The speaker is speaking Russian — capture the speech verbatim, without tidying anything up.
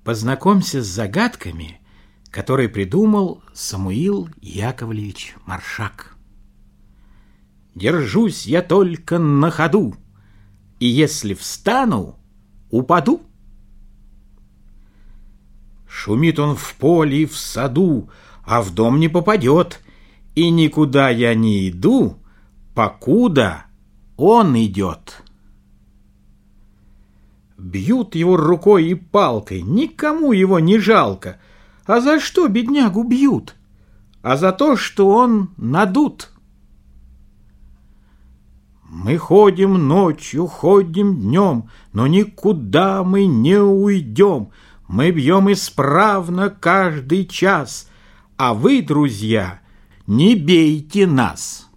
Познакомься с загадками, которые придумал Самуил Яковлевич Маршак. Держусь я только на ходу, и если встану, упаду. Шумит он в поле и в саду, а в дом не попадет, и никуда я не иду, покуда он идет. Бьют его рукой и палкой, никому его не жалко. А за что беднягу бьют? А за то, что он надут. Мы ходим ночью, ходим днем, но никуда мы не уйдем. Мы бьем исправно каждый час, а вы, друзья, не бейте нас.